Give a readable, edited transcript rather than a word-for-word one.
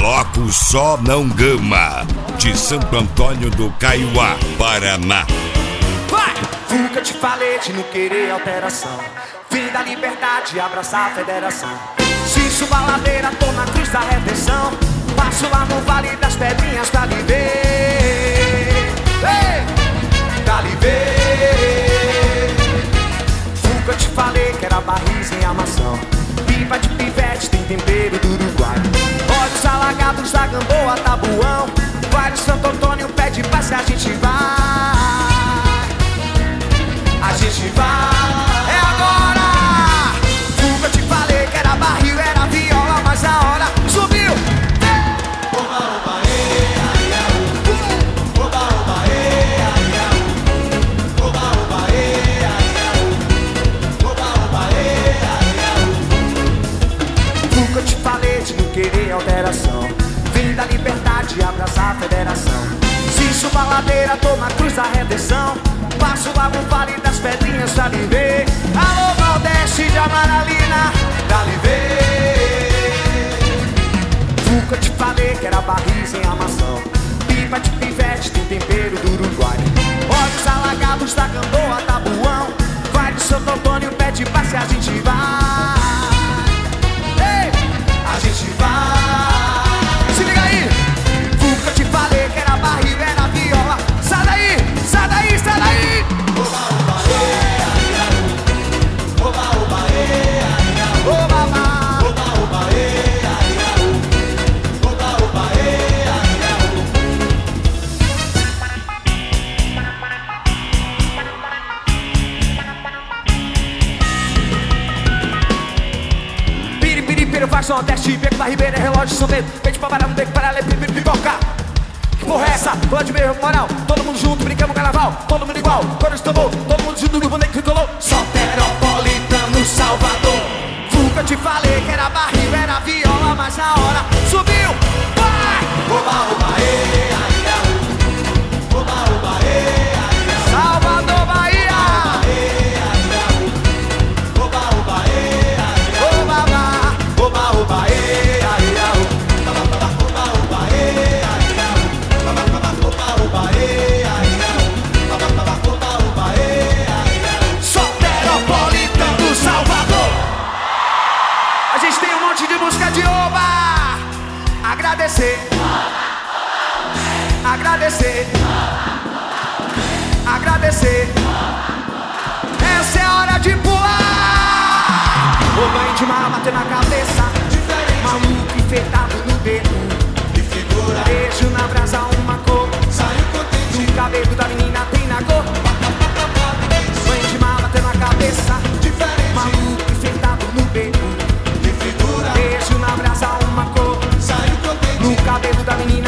Bloco Só Não Gama, de Santo Antônio do Caiuá, Paraná. Vai! Nunca te falei de não querer alteração. Vim da liberdade, abraçar a federação. Se suba a ladeira, tô na cruz da redenção. Passo lá no Vale das Pedrinhas pra lhe ver. Ei! Pra lhe ver. Nunca te falei que era barris em amação. Pipa de pivete, tem tempero do Uruguai. Olhos alagados da Gamboa, Tabuão. Vale Santo Antônio, pede passe, a gente vai. A gente vai. É agora! Nunca te falei que era barril, era viola, mas a hora subiu. Oba, oba, ei, ai, ai. Oba, oba, ei, ai, ai. Oba, oba, ei, ai, ai. Oba, oba, ei, ai, ai. Nunca te falei de não querer alteração. Vim da liberdade, abraçar a federação. Se suba a ladeira, tô na cruz da redenção. Passo lá no Vale das Pedrinhas pra lhe ver. Alô, Nordeste de Amaralina, pra lhe ver. Nunca te falei que era barris em amação. Pipa de pivete, tem tempero do Uruguai. Olhos alagados da Gamboa, Tabuão. Vai de Santo Antônio, pede passe, a gente vai. Ei, a gente vai. Se liga aí. Nunca te falei que era barril, era viola. Sai daí, sai daí, sai daí. Oba, oba, ei, ai, ai. Oba, oba, ei, ai, ai. Oba, oba. Oba, oba, ei, ai, ai. Oba, oba, ei, ai, ai. Piripiri, faz Nordeste, beco da Ribeira, relógio São Pedro. Pede pra parar no beco, para ler, pipoca. Que porra é essa? Pula de meio moral. Todo mundo junto, brincamos carnaval. Todo mundo igual, coro de tambor. Todo mundo junto no boneco que colou. Soteropolitano, Salvador. Nunca te falei que era barril, era viola, mas a hora subiu. Vai! Oba, oba, ei, ai, ai. Oba, oba, ei, ai, ai. Salvador, Bahia! Ei, ai, ai. Oba, oba, ei, ai, ai. Oba, oba. Oba, oba, ei, ai, ai. Oba, oba, ei, ai, ai. Oba, oba, ei, ai, ai. Oba, oba, ei, ai, ai. Soteropolitano, Salvador. A gente tem um monte de música de oba. Agradecer. Agradecer. Agradecer. Essa é a hora de pular. O banho de mar bater na cabeça. Maluco enfeitado no dedo. Que figura, Beijo na brasa, uma cor. saiu contente. No cabelo da menina tem na cor. Banho de mar bater na cabeça. Diferente, Maluco enfeitado no dedo. que figura, Beijo na brasa, uma cor. saiu contente. No cabelo da menina